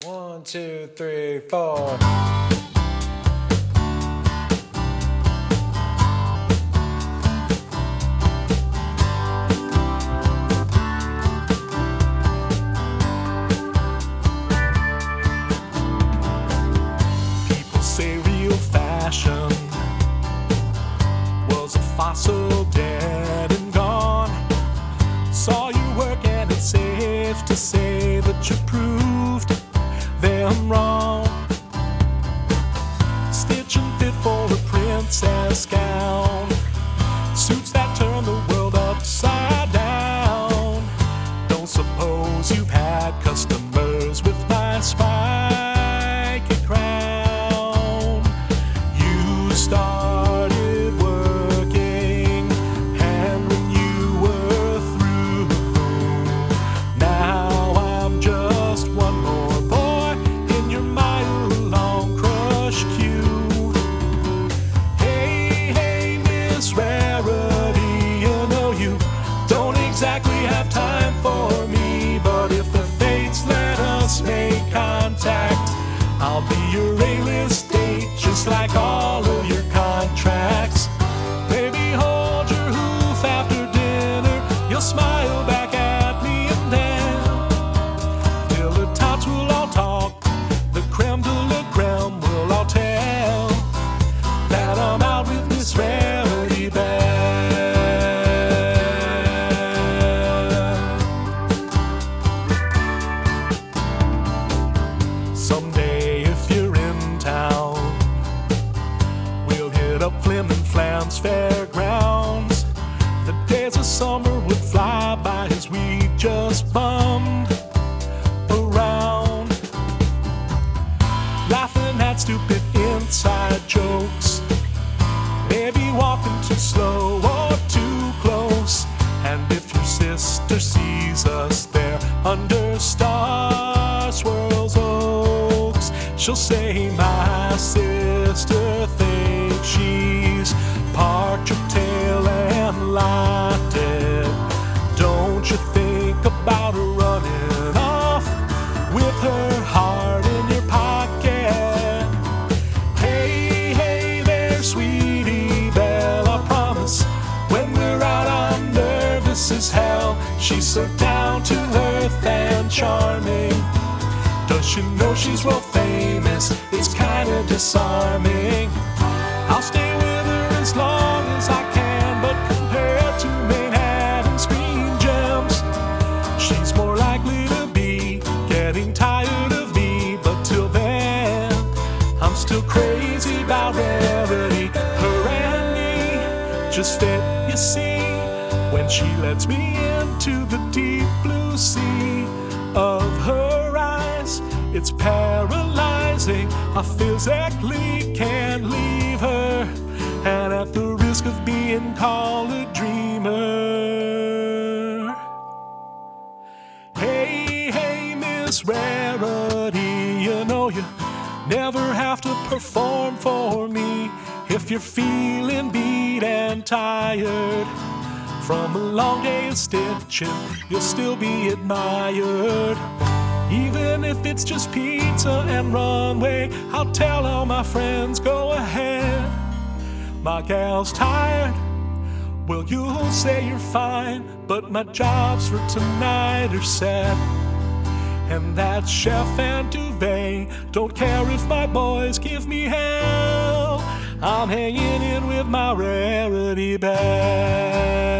1, 2, 3, 4. People say real fashion was a fossil dead and gone. Saw you work and it's safe to say that you proved them wrong. Stitch and fit for a princess gown, suits that turn the world upside down. Don't suppose you've had customers with my spiky crown. You started working, and when you were through, now I'm just one more boy in your mile-long crush queue. Hey, hey, Miss Rarity, you know you don't exactly have time for me, but if the fates let us make contact, I'll be your A-list date, just like all of your contracts. Baby, hold your hoof after dinner, you'll smile back at me and then dilettantes will all talk, the creme de la creme will all tell that I'm out with Miss Rarity Bell. Someday if you're in town, we'll hit up Flim and Flam's fairgrounds. The days of summer would fly by as we just bummed around, laughing at stupid inside jokes, maybe walking too slow or too close. And if your sister sees us there under Star Swirl's oaks, she'll say my sister thinks she's parked your tail and locked it. Don't you think about her running off with her heart in your pocket? Hey, hey there, sweetie Belle, I promise when we're out I'm nervous as hell. She's so down to earth and charming. Does she know she's world famous? It's kinda disarming. I'll stay with her as long as I can, but compared to Manhattan screen gems, she's more likely to be getting tired of me. But till then, I'm still crazy about Rarity. Her and me just fit, you see, when she lets me into the deep blue sea of her eyes. It's paralyzing, I physically can't leave her, and at the risk of being called a dreamer. Hey, hey, Miss Rarity, you know you never have to perform for me. If you're feeling beat and tired from a long day of stitching, you'll still be admired. Even if it's just pizza and runway, I'll tell all my friends, go ahead. My gal's tired, well, you'll say you're fine, but my jobs for tonight are set. And that chef and duvet don't care if my boys give me hell. I'm hanging in with my Rarity Bell.